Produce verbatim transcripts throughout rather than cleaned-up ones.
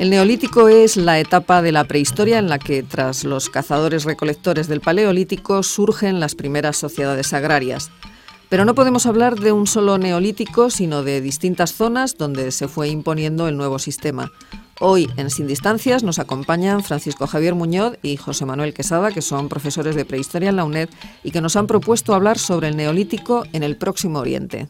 El Neolítico es la etapa de la prehistoria en la que, tras los cazadores-recolectores del Paleolítico, surgen las primeras sociedades agrarias. Pero no podemos hablar de un solo Neolítico, sino de distintas zonas donde se fue imponiendo el nuevo sistema. Hoy, en Sin Distancias, nos acompañan Francisco Javier Muñoz y José Manuel Quesada, que son profesores de prehistoria en la UNED y que nos han propuesto hablar sobre el Neolítico en el Próximo Oriente.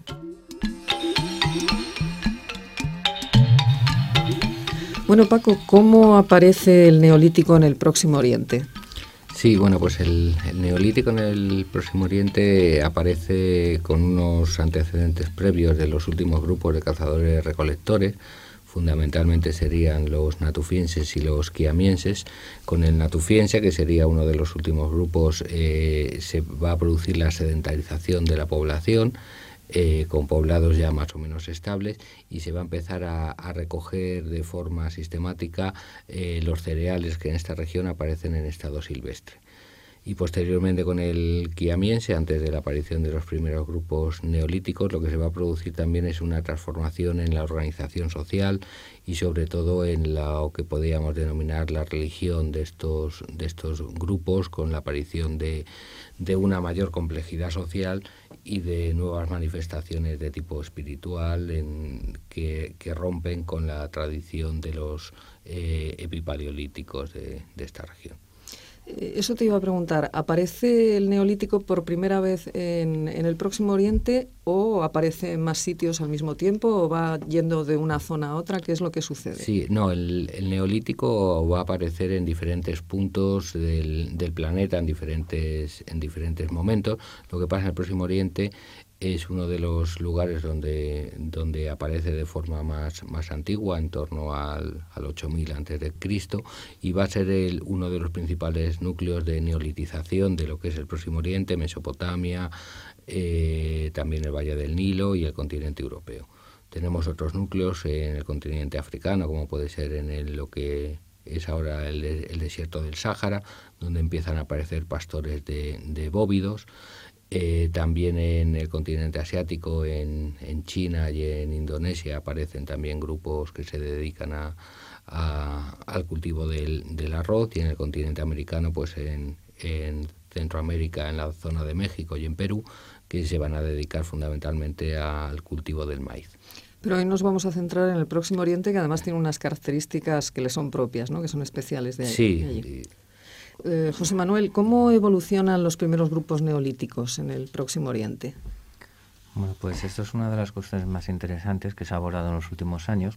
Bueno, Paco, ¿cómo aparece el Neolítico en el Próximo Oriente? Sí, bueno, pues el, el Neolítico en el Próximo Oriente aparece con unos antecedentes previos de los últimos grupos de cazadores-recolectores. Fundamentalmente serían los natufienses y los quiamienses. Con el natufiense, que sería uno de los últimos grupos, eh, se va a producir la sedentarización de la población, eh, con poblados ya más o menos estables, y se va a empezar a, a recoger de forma sistemática eh, los cereales que en esta región aparecen en estado silvestre. Y posteriormente con el quiamiense, antes de la aparición de los primeros grupos neolíticos, lo que se va a producir también es una transformación en la organización social y sobre todo en lo que podríamos denominar la religión de estos, de estos grupos, con la aparición de, de una mayor complejidad social y de nuevas manifestaciones de tipo espiritual en, que, que rompen con la tradición de los eh, epipaleolíticos de, de esta región. Eso te iba a preguntar, ¿aparece el Neolítico por primera vez en, en el Próximo Oriente o aparece en más sitios al mismo tiempo o va yendo de una zona a otra? ¿Qué es lo que sucede? Sí, no, el, el Neolítico va a aparecer en diferentes puntos del, del planeta, en diferentes, en diferentes momentos. Lo que pasa en el Próximo Oriente es uno de los lugares donde, donde aparece de forma más, más antigua, en torno al, al ocho mil antes de Cristo, y va a ser el, uno de los principales núcleos de neolitización de lo que es el Próximo Oriente, Mesopotamia, eh, también el Valle del Nilo y el continente europeo. Tenemos otros núcleos en el continente africano, como puede ser en el, lo que es ahora el, el desierto del Sáhara, donde empiezan a aparecer pastores de, de bóvidos. Eh, también en el continente asiático, en, en China y en Indonesia, aparecen también grupos que se dedican a, a, al cultivo del, del arroz, y en el continente americano, pues en, en Centroamérica, en la zona de México y en Perú, que se van a dedicar fundamentalmente al cultivo del maíz. Pero hoy nos vamos a centrar en el Próximo Oriente, que además tiene unas características que le son propias, ¿no? Que son especiales de, sí, de allí. Eh, José Manuel, ¿cómo evolucionan los primeros grupos neolíticos en el Próximo Oriente? Bueno, pues esto es una de las cuestiones más interesantes que se ha abordado en los últimos años.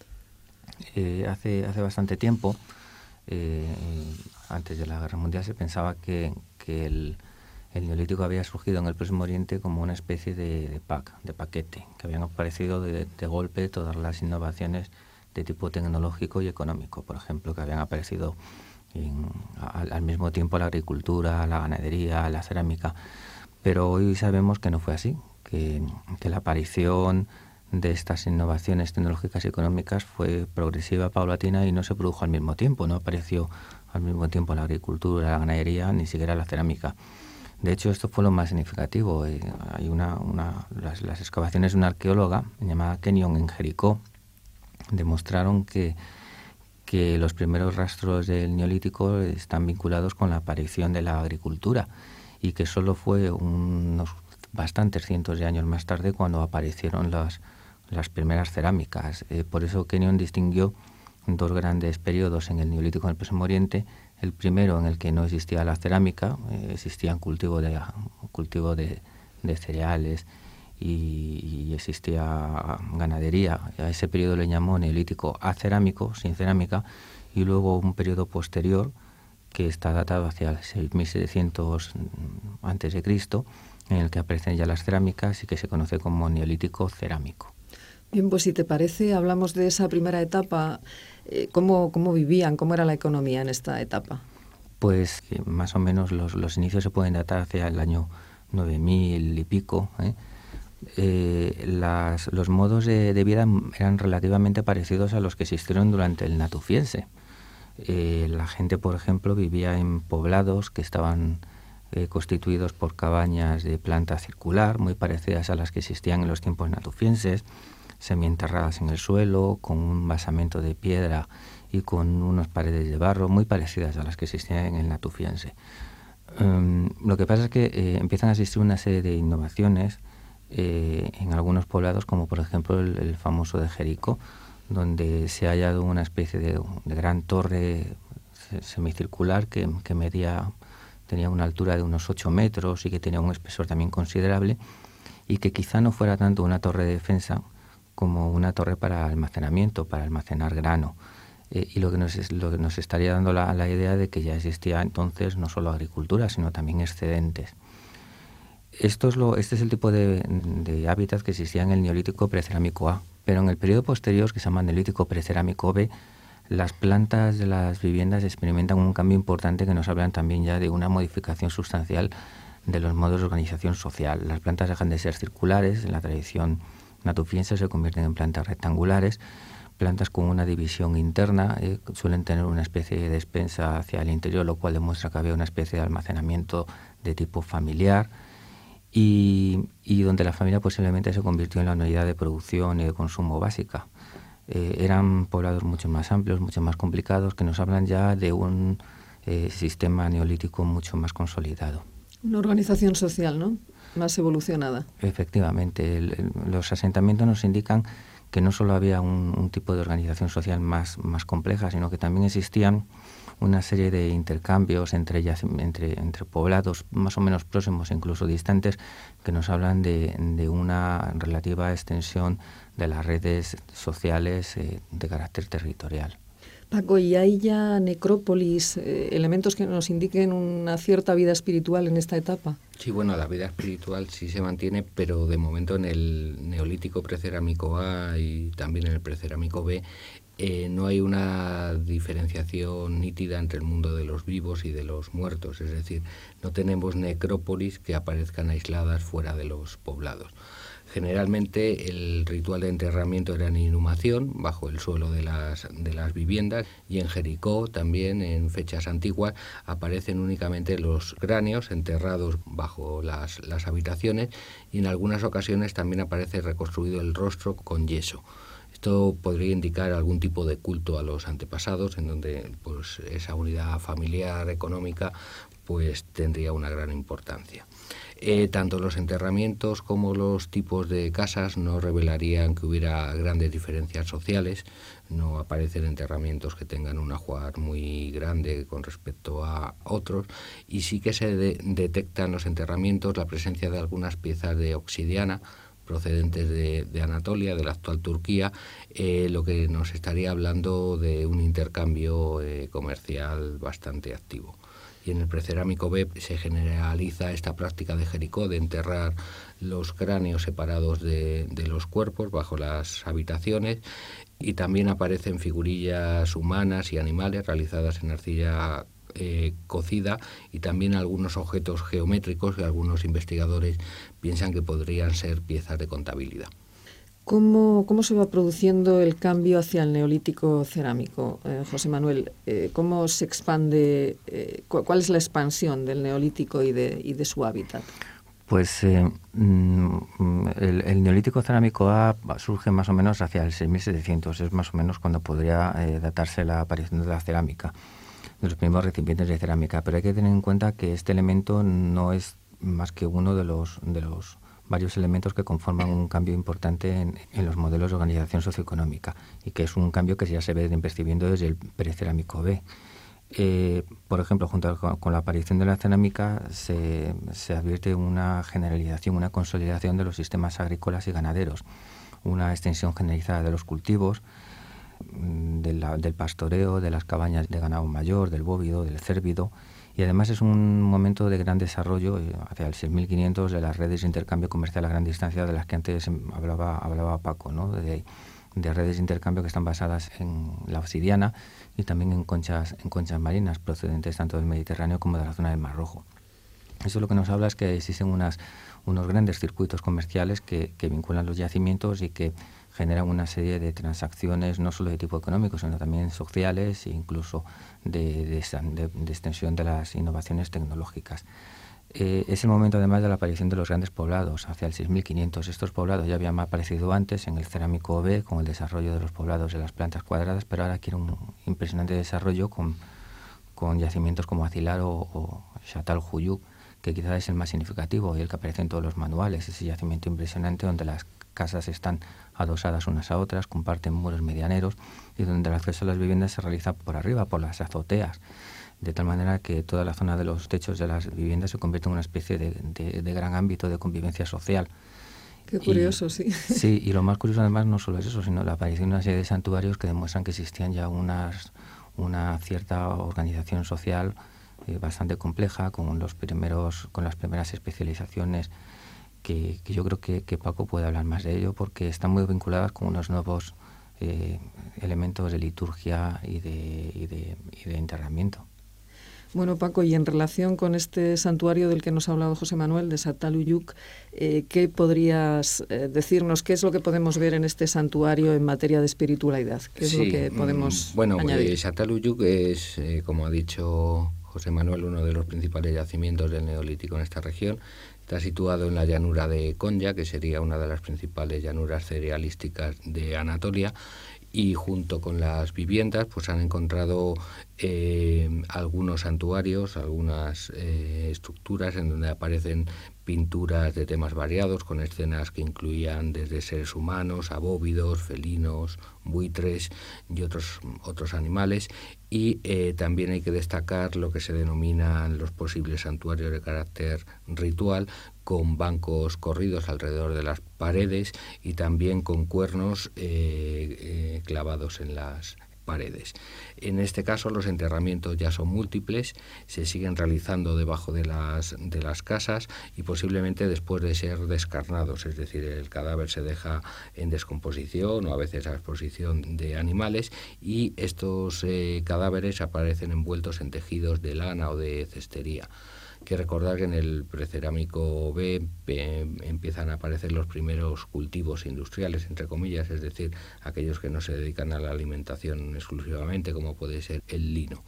Eh, hace, hace bastante tiempo, eh, antes de la Guerra Mundial, se pensaba que, que el, el Neolítico había surgido en el Próximo Oriente como una especie de, de pack, de paquete, que habían aparecido de, de golpe todas las innovaciones de tipo tecnológico y económico, por ejemplo, que habían aparecido En, al, al mismo tiempo la agricultura, la ganadería, la cerámica. Pero hoy sabemos que no fue así, que, que la aparición de estas innovaciones tecnológicas y económicas fue progresiva, paulatina, y no se produjo al mismo tiempo. No apareció al mismo tiempo la agricultura, la ganadería, ni siquiera la cerámica. De hecho, esto fue lo más significativo. Eh, hay una, una, las, las excavaciones de una arqueóloga llamada Kenyon en Jericó demostraron que que los primeros rastros del Neolítico están vinculados con la aparición de la agricultura y que solo fue unos bastantes cientos de años más tarde cuando aparecieron las, las primeras cerámicas. Eh, por eso Kenyon distinguió dos grandes periodos en el Neolítico en el Próximo Oriente. El primero, en el que no existía la cerámica, eh, existía un cultivo de, un cultivo de, de cereales y, y existía ganadería. A ese periodo le llamó Neolítico acerámico, sin cerámica, y luego un periodo posterior que está datado hacia el seis mil setecientos antes de Cristo, en el que aparecen ya las cerámicas y que se conoce como Neolítico cerámico. Bien, pues si te parece, hablamos de esa primera etapa. Eh, ¿cómo, ¿Cómo vivían? ¿Cómo era la economía en esta etapa? Pues eh, más o menos los, los inicios se pueden datar hacia el año nueve mil y pico, ¿eh? Eh, las, los modos de, de vida eran relativamente parecidos a los que existieron durante el Natufiense. Eh, la gente, por ejemplo, vivía en poblados que estaban eh, constituidos por cabañas de planta circular, muy parecidas a las que existían en los tiempos natufienses, semienterradas en el suelo, con un basamento de piedra y con unas paredes de barro muy parecidas a las que existían en el Natufiense. Um, lo que pasa es que eh, empiezan a existir una serie de innovaciones eh, en algunos poblados, como por ejemplo el, el famoso de Jericó, donde se ha hallado una especie de, de gran torre semicircular que, que medía, tenía una altura de unos ocho metros y que tenía un espesor también considerable, y que quizá no fuera tanto una torre de defensa como una torre para almacenamiento, para almacenar grano. Eh, y lo que, nos, lo que nos estaría dando la, la idea de que ya existía entonces no solo agricultura, sino también excedentes. Esto es lo, este es el tipo de, de hábitat que existía en el Neolítico precerámico A, pero en el periodo posterior, que se llama Neolítico precerámico B, las plantas de las viviendas experimentan un cambio importante que nos hablan también ya de una modificación sustancial de los modos de organización social. Las plantas dejan de ser circulares, en la tradición natufiense se convierten en plantas rectangulares, plantas con una división interna, eh, suelen tener una especie de despensa hacia el interior, lo cual demuestra que había una especie de almacenamiento de tipo familiar, y, y donde la familia posiblemente se convirtió en la unidad de producción y de consumo básica. Eh, eran poblados mucho más amplios, mucho más complicados, que nos hablan ya de un eh, sistema neolítico mucho más consolidado. Una organización social, ¿no?, más evolucionada. Efectivamente, el, el, los asentamientos nos indican que no solo había un, un tipo de organización social más, más compleja, sino que también existían una serie de intercambios entre ellas, entre, entre poblados más o menos próximos, incluso distantes, que nos hablan de, de una relativa extensión de las redes sociales eh, de carácter territorial. Paco, ¿y hay ya necrópolis, eh, elementos que nos indiquen una cierta vida espiritual en esta etapa? Sí, bueno, la vida espiritual sí se mantiene, pero de momento en el Neolítico precerámico A y también en el precerámico B eh, no hay una diferenciación nítida entre el mundo de los vivos y de los muertos, es decir, no tenemos necrópolis que aparezcan aisladas fuera de los poblados. Generalmente el ritual de enterramiento era en inhumación, bajo el suelo de las, de las viviendas, y en Jericó también en fechas antiguas aparecen únicamente los cráneos enterrados bajo las, las habitaciones, y en algunas ocasiones también aparece reconstruido el rostro con yeso. Esto podría indicar algún tipo de culto a los antepasados, en donde pues, esa unidad familiar económica pues, tendría una gran importancia. Eh, tanto los enterramientos como los tipos de casas no revelarían que hubiera grandes diferencias sociales. No aparecen enterramientos que tengan un ajuar muy grande con respecto a otros, y sí que se de- detecta en los enterramientos la presencia de algunas piezas de obsidiana procedentes de, de Anatolia, de la actual Turquía, eh, lo que nos estaría hablando de un intercambio eh, comercial bastante activo. Y en el precerámico B se generaliza esta práctica de Jericó de enterrar los cráneos separados de, de los cuerpos bajo las habitaciones, y también aparecen figurillas humanas y animales realizadas en arcilla eh, cocida, y también algunos objetos geométricos que algunos investigadores piensan que podrían ser piezas de contabilidad. ¿Cómo, cómo se va produciendo el cambio hacia el neolítico cerámico, eh, José Manuel? Eh, ¿Cómo se expande, eh, cu- cuál es la expansión del neolítico y de, y de su hábitat? Pues eh, el, el Neolítico cerámico A surge más o menos hacia el seis mil setecientos, es más o menos cuando podría eh, datarse la aparición de la cerámica, de los primeros recipientes de cerámica, pero hay que tener en cuenta que este elemento no es más que uno de los, de los varios elementos que conforman un cambio importante en, en los modelos de organización socioeconómica, y que es un cambio que ya se ve percibiendo desde el precerámico B. Eh, por ejemplo, junto con, con la aparición de la cerámica se, se advierte una generalización, una consolidación de los sistemas agrícolas y ganaderos, una extensión generalizada de los cultivos, de la, del pastoreo, de las cabañas de ganado mayor, del bóvido, del cérvido, y además es un momento de gran desarrollo eh, hacia el seis mil quinientos de las redes de intercambio comercial a gran distancia de las que antes hablaba, hablaba Paco, ¿no? de, de redes de intercambio que están basadas en la obsidiana y también en conchas, en conchas marinas procedentes tanto del Mediterráneo como de la zona del Mar Rojo. Eso lo que nos habla es que existen unas, unos grandes circuitos comerciales que, que vinculan los yacimientos y que generan una serie de transacciones no solo de tipo económico, sino también sociales e incluso de, de, de, de extensión de las innovaciones tecnológicas. Eh, es el momento además de la aparición de los grandes poblados, hacia el seis mil quinientos. Estos poblados ya habían aparecido antes en el Cerámico B, con el desarrollo de los poblados de las plantas cuadradas, pero ahora quiere un impresionante desarrollo con, con yacimientos como Acilar o, o Çatalhöyük, que quizás es el más significativo y el que aparece en todos los manuales. Ese yacimiento impresionante donde las casas están adosadas unas a otras, comparten muros medianeros y donde el acceso a las viviendas se realiza por arriba, por las azoteas, de tal manera que toda la zona de los techos de las viviendas se convierte en una especie de, de, de gran ámbito de convivencia social. Qué curioso, y, sí. Sí, y lo más curioso además no solo es eso, sino la aparición de una serie de santuarios que demuestran que existían ya unas, una cierta organización social eh, bastante compleja, con los primeros, con las primeras especializaciones que, que yo creo que, que Paco puede hablar más de ello, porque están muy vinculadas con unos nuevos eh, elementos de liturgia y de, y de, y de enterramiento. Bueno, Paco, y en relación con este santuario del que nos ha hablado José Manuel, de Çatalhöyük, eh, ¿qué podrías eh, decirnos? ¿Qué es lo que podemos ver en este santuario en materia de espiritualidad? ¿Qué es sí, lo que podemos bueno, añadir? Eh, Çatalhöyük es, eh, como ha dicho José Manuel, uno de los principales yacimientos del Neolítico en esta región. Está situado en la llanura de Konya, que sería una de las principales llanuras cerealísticas de Anatolia, y junto con las viviendas pues han encontrado eh, algunos santuarios, algunas eh, estructuras en donde aparecen pinturas de temas variados, con escenas que incluían desde seres humanos a bóvidos, felinos, buitres y otros, otros animales. Y eh, también hay que destacar lo que se denominan los posibles santuarios de carácter ritual, con bancos corridos alrededor de las paredes y también con cuernos eh, eh, clavados en las paredes. En este caso los enterramientos ya son múltiples, se siguen realizando debajo de las, de las casas y posiblemente después de ser descarnados, es decir, el cadáver se deja en descomposición o a veces a exposición de animales, y estos eh, cadáveres aparecen envueltos en tejidos de lana o de cestería. Que recordar que en el Precerámico B eh, empiezan a aparecer los primeros cultivos industriales, entre comillas, es decir, aquellos que no se dedican a la alimentación exclusivamente, como puede ser el lino.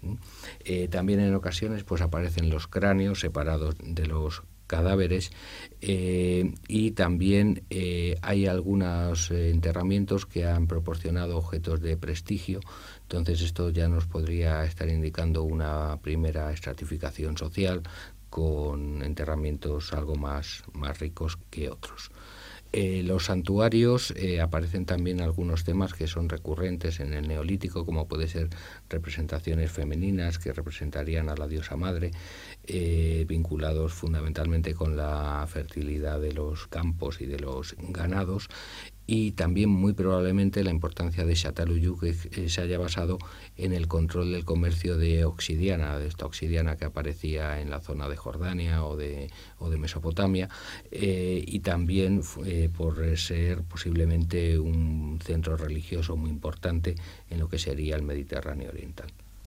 Eh, también en ocasiones pues aparecen los cráneos separados de los cadáveres eh, y también eh, hay algunos eh, enterramientos que han proporcionado objetos de prestigio. Entonces esto ya nos podría estar indicando una primera estratificación social con enterramientos algo más, más ricos que otros. Eh, los santuarios eh, aparecen también algunos temas que son recurrentes en el Neolítico, como puede ser representaciones femeninas que representarían a la diosa madre, eh, vinculados fundamentalmente con la fertilidad de los campos y de los ganados. Y también muy probablemente la importancia de Çatalhöyük que se haya basado en el control del comercio de obsidiana, de esta obsidiana que aparecía en la zona de Jordania o de, o de Mesopotamia, eh, y también eh, por ser posiblemente un centro religioso muy importante en lo que sería el Mediterráneo oriental.